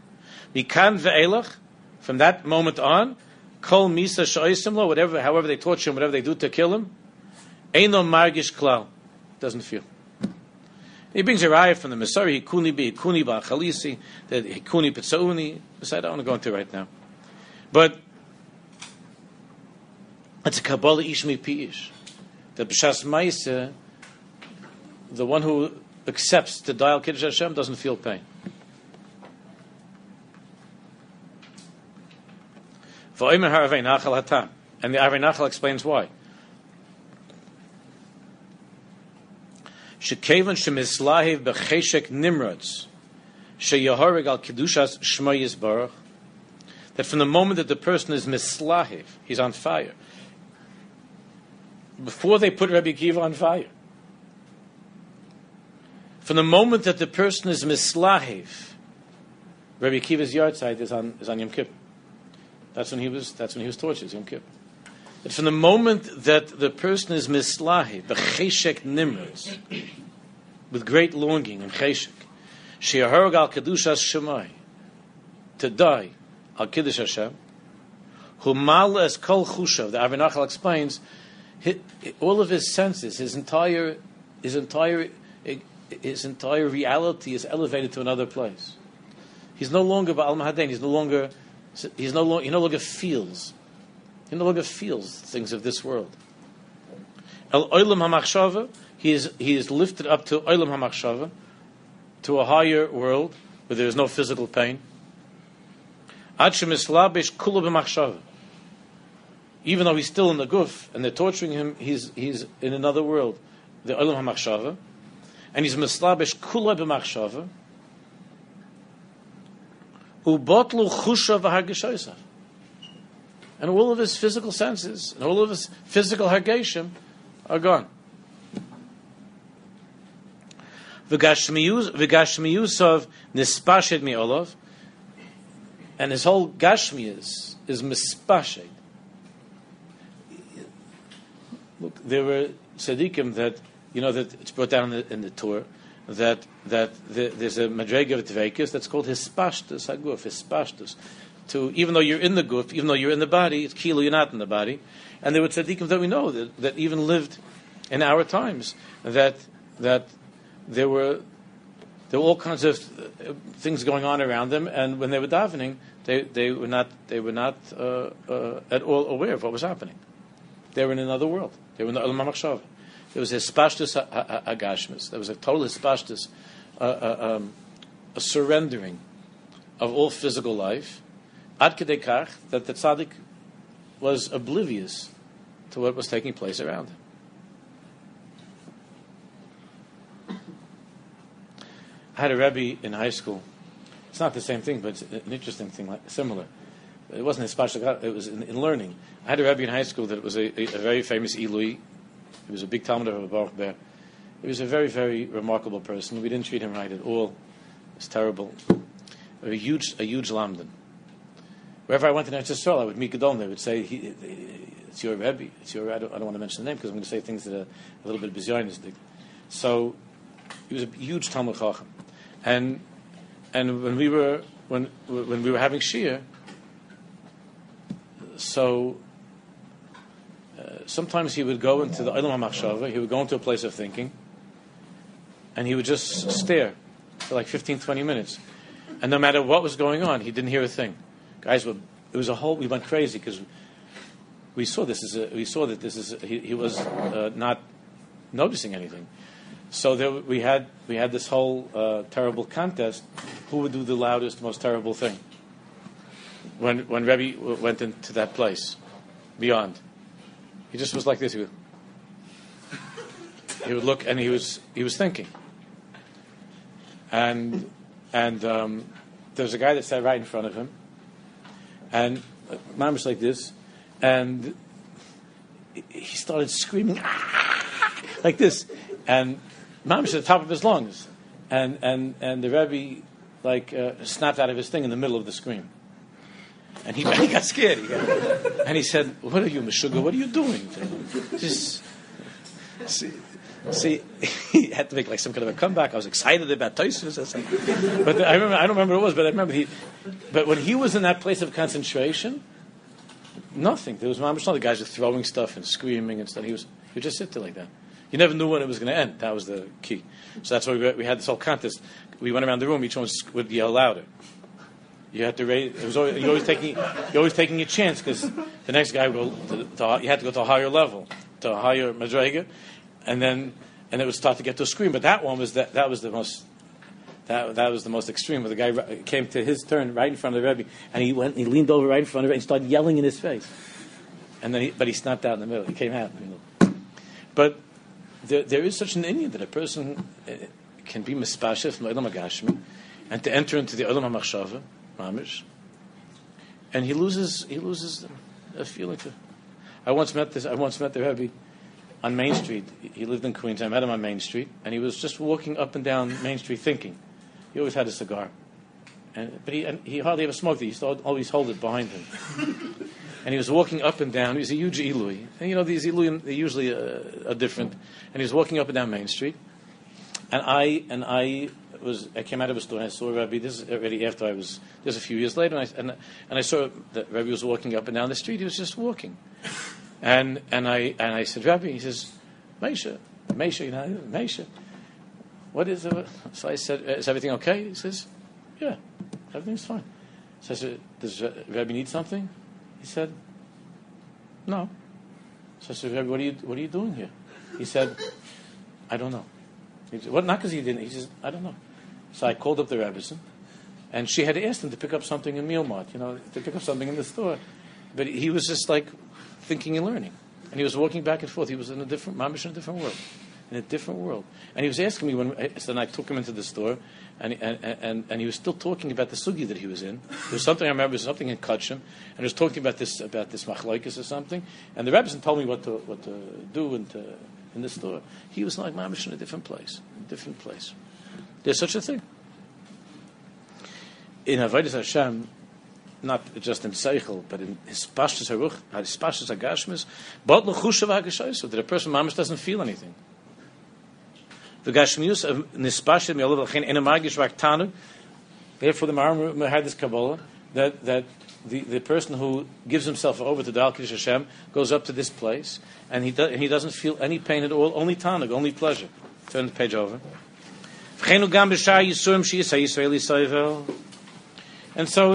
From that moment on, kol misa sha'osim lo, however they torture him, whatever they do to kill him, eino margish klal, doesn't feel. He brings a raya from the Masari, hikuni ba'chalisi, that hikuni pitzauni, which I don't want to go into right now. But it's a Kabbalah ishmi pi'ish. The b'shas ma'isa, the one who accepts to die al Kiddush Hashem doesn't feel pain. And the Arvei Nachal explains why. Shekevan shemislahiv b'cheshek nimrods sheyahorig al kedushas shmo yisbarach. That from the moment that the person is mislahiv, he's on fire. Before they put Rabbi Akiva on fire, from the moment that the person is mislahiv, Rabbi Akiva's yard site is on Yom Kippur. That's when he was tortured, Yom Kippur. That from the moment that the person is mislahiv, b'cheshek nimrods, with great longing and cheshek, she'yaharog al kedushas shemai, to die al Kiddush Hashem, hu mal es kol chushav. The Arvei Nachal explains, all of his senses, his entire reality is elevated to another place. He's no longer ba'al mahadein. He no longer feels things of this world. El olam hamachshava, he is lifted up to olam hamachshava, to a higher world where there is no physical pain. Ad shemislabish kula b'machshava. Even though he's still in the guf and they're torturing him, he's in another world, the olam hamachshava, and he's mislabish kula b'machshava. Ubotlu chusha v'hargeshosav, and all of his physical senses and all of his physical hargeshim are gone. V'gashmiyusav nispashed mi'olav, and his whole gashmiyus is mispashed. Look, there were tzaddikim that it's brought down in the Torah that there's a madrega of tveikus that's called hispashtus haguf, hispashtus. To even though you're in the guf, even though you're in the body, it's kilo, you're not in the body. And there were tzaddikim that we know that even lived in our times that there were all kinds of things going on around them, and when they were davening, they were not at all aware of what was happening. They were in another world. They were in the olam hamachshava. There was hispashtus agashmus. There was a total hispashtus, a surrendering of all physical life, ad kedei kach, that the tzaddik was oblivious to what was taking place around him. I had a Rebbe in high school. It's not the same thing, but it's an interesting thing, similar. It wasn't hispashtus, it was in learning. I had a Rebbe in high school that was a very famous Ilui. He was a big Talmud of Baruch Ber. He was a very, very remarkable person. We didn't treat him right at all. It was terrible. A huge lamdan. Wherever I went in Eretz Yisrael, I would meet Gedolin. They would say, "It's your Rebbe. It's your." I don't want to mention the name because I'm going to say things that are a little bit bizarristic. So he was a huge Talmud Chacham, and when we were having Shir, so. Sometimes he would go into the Olam HaMachshava, he would go into a place of thinking, and he would just stare for like 15, 20 minutes. And no matter what was going on, he didn't hear a thing. Guys, we went crazy because we saw he was not noticing anything. So we had this whole terrible contest, who would do the loudest, most terrible thing. When Rebbe went into that place, beyond. He just was like this. He would he would look, and he was thinking. And there was a guy that sat right in front of him, and mom was like this, and he started screaming like this, and mom was at the top of his lungs, and the Rebbe snapped out of his thing in the middle of the scream, and he got scared, and he said, "What are you, Meshuggah? What are you doing?" Just see, he had to make like some kind of a comeback. I was excited about Tosfos or something, but I don't remember what it was, but I remember but when he was in that place of concentration, nothing. There was mamish. The guys were throwing stuff and screaming and stuff. He would just sit there like that. You never knew when it was going to end. That was the key. So that's why we had this whole contest. We went around the room. Each one would yell louder. You had to raise. You're always taking a chance because the next guy would go. You had to go to a higher level, to a higher madrega, and it would start to get to a scream. But that one was that was the most. That was the most extreme. Where the guy came to his turn right in front of the Rebbe, and he leaned over right in front of it and started yelling in his face. And then he snapped out in the middle. He came out. But there is such an Indian that a person can be mispashef from Olam HaGashmi and to enter into the Olam HaMachshava, mamish, and he loses a feeling. I once met the Rebbe on Main Street. He lived in Queens. I met him on Main Street, and he was just walking up and down Main Street thinking. He always had a cigar, but he hardly ever smoked it. He used to always hold it behind him. And he was walking up and down. He was a huge Ilui. And these Ilui, they usually are different. And he was walking up and down Main Street. And I came out of a store and I saw Rabbi. This is already after this a few years later. And I saw that Rabbi was walking up and down the street. He was just walking. And I said, Rabbi, he says, Meisha, Meisha, what is it? So I said, is everything okay? He says, yeah, everything's fine. So I said, does Rabbi need something? He said, no. So I said, Rabbi, what are you doing here? He said, I don't know. He said, not because he didn't. He says, I don't know. So I called up the Rebbetzin, and she had asked him to pick up something in Meal Mart, to pick up something in the store. But he was just like thinking and learning. And he was walking back and forth. He was in a different world. In a different world. And he was asking me so then I took him into the store, and he was still talking about the sugi that he was in. There was something I remember, something in Kachim, and he was talking about this machlokes or something. And the Rebbetzin told me what to do in the store. He was like mamish in a different place. There's such a thing. In Avodas Hashem, not just in Seichel, but in his Pashtus Haruch, his Pashtus Hagashmis, but l'chushav hagashayso, that a person mamish doesn't feel anything. The Gashmius of Nispashim Yolav L'chein Enamagish Vaktanu. Therefore, the Maharam had this Kabbalah that the person who gives himself over to Dal Kiddush Hashem goes up to this place, and he doesn't feel any pain at all, only tanug, only pleasure. Turn the page over. And so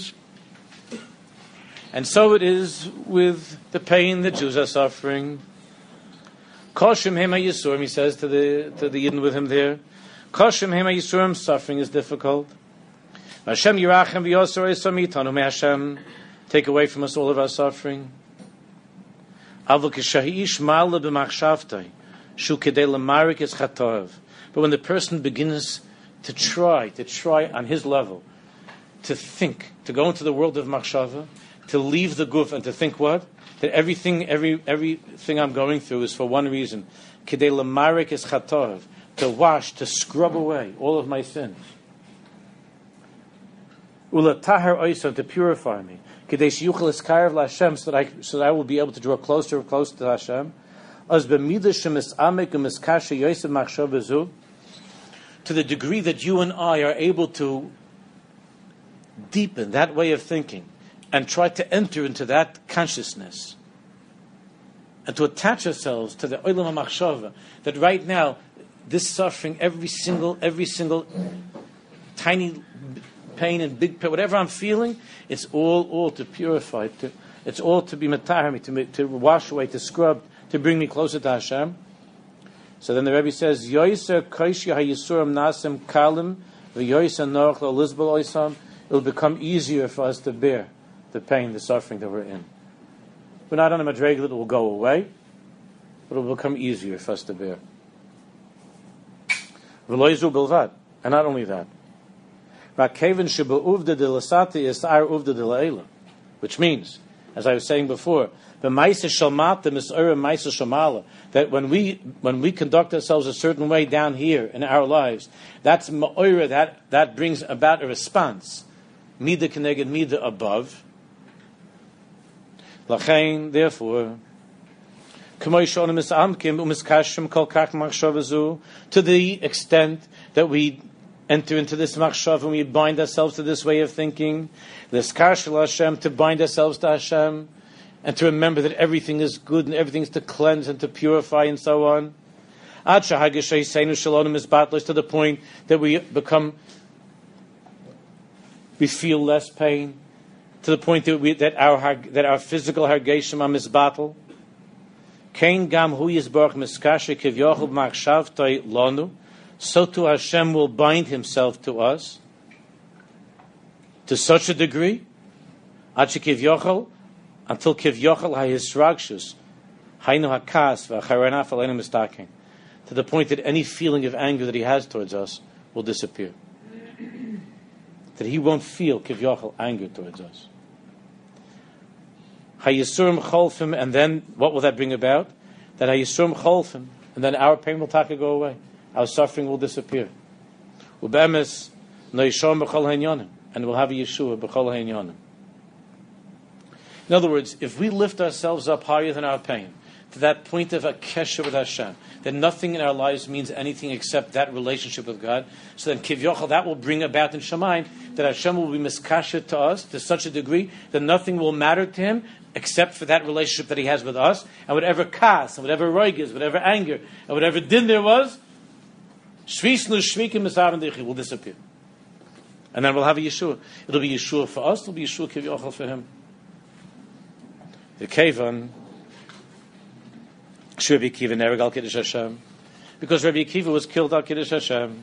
it is with the pain that Jews are suffering. Koshim Hema Yisurim, he says to the Yidden with him there. Koshim Hema Yisurim, suffering is difficult. Hashem Yirachem V'Yosor Esamitanu. May Hashem take away from us all of our suffering. Avol Kishahish Ma'ala B'Machshavtai Shu Kedei L'Marik Es Chatov. But when the person begins to try on his level, to think, to go into the world of Machshava, to leave the guf and to think what? That everything I'm going through is for one reason. Kedei l'marik es chatov, to wash, to scrub away all of my sins. Ulatahar oisa, to purify me. Kedei sheyuchel eskarev laHashem, so that I will be able to draw closer to Hashem. As b'midah shemis'amek u'miskashe yosef machshava zu, to the degree that you and I are able to deepen that way of thinking and try to enter into that consciousness and to attach ourselves to the Olam HaMachshava, that right now, this suffering, every single tiny pain and big pain, whatever I'm feeling, it's all to purify, it's all to be matahir, to wash away, to scrub, to bring me closer to Hashem. So then the Rebbe says, Yoiser Koishi HaYisurim Nasim Kalim V'Yoiser Noach Lo Lizbal Oisam. It'll become easier for us to bear the pain, the suffering that we're in. We're not on a madrega that will go away, but it will become easier for us to bear. V'loizu bilvad. And not only that. Which means, as I was saying before, that when we conduct ourselves a certain way down here in our lives, that's ma'oira, that brings about a response. Mida keneged mida above. Lachain, therefore, to the extent that we enter into this machshav and we bind ourselves to this way of thinking, to bind ourselves to Hashem, and to remember that everything is good and everything is to cleanse and to purify and so on. To the point that we feel less pain, to the point that our physical hargeshim are misbattle. So too Hashem will bind Himself to us to such a degree until Kiv Yochel HaYisragshus Hainu HaKas V'Charanaf Aleinu Mistaken, to the point that any feeling of anger that He has towards us will disappear. That He won't feel Kiv Yochel anger towards us. HaYisurim Cholfim, and then what will that bring about? That HaYisurim Cholfim, and then our pain will go away. Our suffering will disappear. Ubemes noishom b'chol ha'inyanim, and we'll have a Yeshua b'chol ha'inyanim. In other words, if we lift ourselves up higher than our pain, to that point of a kesher with Hashem, that nothing in our lives means anything except that relationship with God, so then Kiv Yochel, that will bring about in Shemayim that Hashem will be miskasher to us to such a degree that nothing will matter to Him except for that relationship that He has with us, and whatever kas, and whatever roigas, whatever anger, and whatever din there was, will disappear. And then we'll have a Yeshua. It'll be Yeshua for us, it'll be Yeshua Kiv Yochel for Him. The Kevan, Rabbi Akiva never got Kiddush Hashem, because Rabbi Akiva was killed al Kiddush Hashem.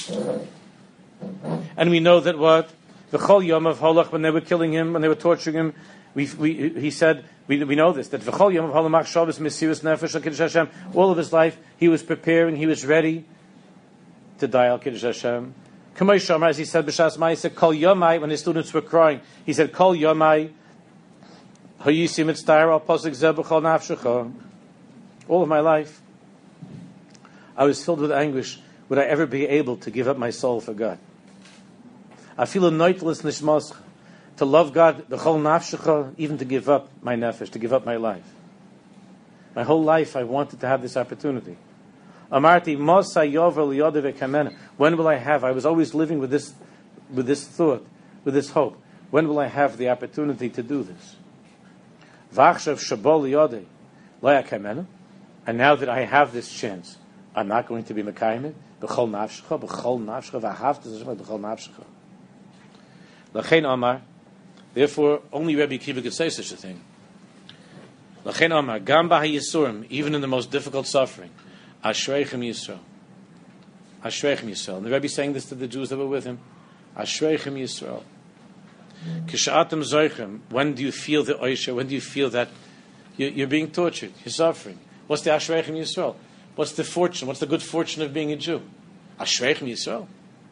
And we know that what? The Chol Yom of Holach, when they were killing him, when they were torturing him, he said, we know this, that V'chol Yom of Holach Shabbos Mesiras Nefesh al Kiddush Hashem, all of his life, he was preparing, he was ready to die al Kiddush Hashem. Kamei Shomer, as he said, B'Shas Mai, he said, Kol Yomai, when his students were crying, he said, Kol Yomai, Hayisim Mitztayr al Pasuk Zeh B'chol Nafshecha. All of my life, I was filled with anguish. Would I ever be able to give up my soul for God? I feel a noitless nishmascha, to love God, the whole nafshecha, even to give up my nefesh, to give up my life. My whole life, I wanted to have this opportunity. Amarti mosa yovel yodev kamena. When will I have? I was always living with this thought, with this hope. When will I have the opportunity to do this? Vachshav shabol yodev loya kamena. And now that I have this chance, I'm not going to be mekayim it. B'chol nafshecha, v'havta zeshma b'chol nafshecha. Lachein Amar. Therefore, only Rabbi Akiva could say such a thing. Lachein Amar, gam b'hayisurim, even in the most difficult suffering, Ashreichem Yisrael. Ashreichem Yisrael. And the Rebbe is saying this to the Jews that were with him. Ashreichem Yisrael. Kish'atem zoichem. When do you feel the oisha? When do you feel that you're being tortured? You're suffering. What's the Ashreichem Yisrael? What's the fortune? What's the good fortune of being a Jew? Ashreichem Yisrael.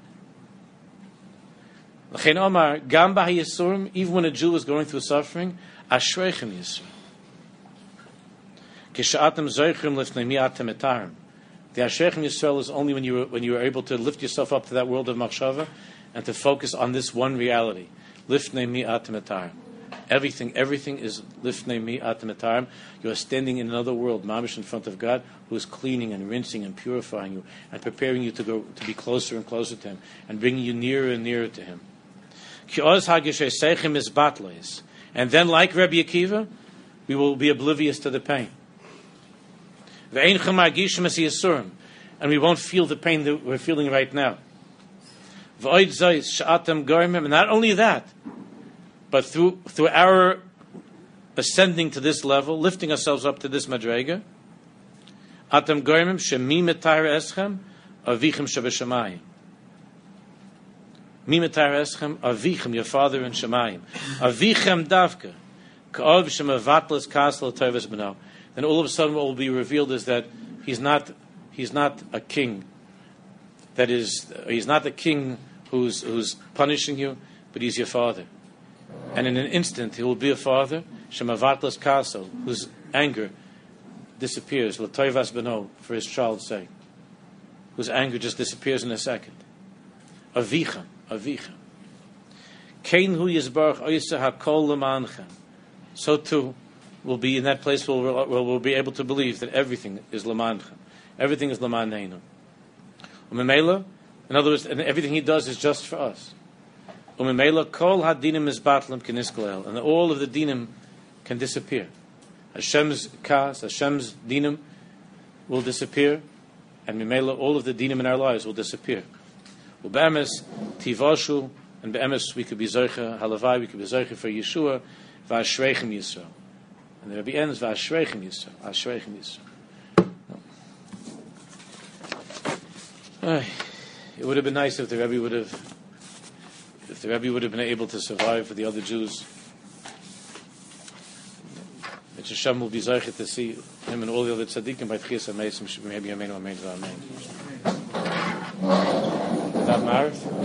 L'chein Omar, Gam b'hayisurim, even when a Jew is going through suffering, Ashreichem Yisrael. Kish'atem zoichem lifnei mi'atem etarim. The Ashreichem Yisrael is only when you are able to lift yourself up to that world of machshava and to focus on this one reality. Lifnei mi'atem etarim. Everything is lifnei mi'atem etarim. You are standing in another world, mamish, in front of God, who is cleaning and rinsing and purifying you and preparing you to be closer and closer to Him and bringing you nearer and nearer to Him. And then, like Rabbi Akiva, we will be oblivious to the pain. And we won't feel the pain that we're feeling right now. And not only that, but through our ascending to this level, lifting ourselves up to this madrega, atam goymim shemi metar eschem avichem shabeshamayim. Mi metar eschem avichem, your father in Shemayim. Avichem davka ka'ov shemavatlas kasel tovas b'no. Then all of a sudden, what will be revealed is that he's not a king that is, he's not the king who's punishing you, but he's your father. And in an instant, he will be a father, shemavatlas kaso, whose anger disappears, l'toivas beno, for his child's sake, whose anger just disappears in a second. Avicha. Kein hu yizbarach oisa hakol l'manchem. So too, we'll be in that place where we'll be able to believe that everything is l'manchem. Everything is l'maneinu. Umemela, in other words, and everything he does is just for us. Umemela kol hadinim is batlim keniskolel, and all of the dinim can disappear. Hashem's kas, Hashem's dinim will disappear, and Mimela, all of the dinim in our lives will disappear. Ube'emes tivashu, and be'emes we could be zoicha halavai, we could be zoicha for Yeshua, v'ashreichem Yisrael. And the Rebbe ends v'ashreichem Yisrael, ashreichem Yisrael. It would have been nice if the Rebbe would have been able to survive for the other Jews. That Hashem will be zeicher to see him and all the other tzaddikim by Tchias HaMeisim, maybe Amen, Amen, Amen. Is that Marv?